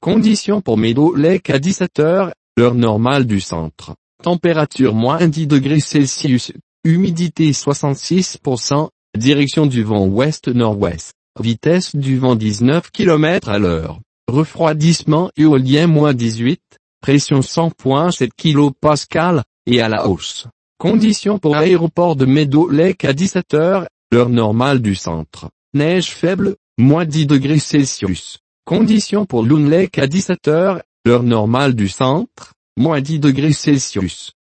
Conditions pour Meadow Lake à 17h, l'heure normale du centre. Température -10°C, humidité 66%, direction du vent ouest-nord-ouest, vitesse du vent 19 km à l'heure, refroidissement éolien -18, pression 100.7 kPa, et à la hausse. Conditions pour aéroport de Meadow Lake à 17h, l'heure normale du centre. Neige faible, -10°C. Conditions pour Loon Lake à 17h, l'heure normale du centre, -10°C.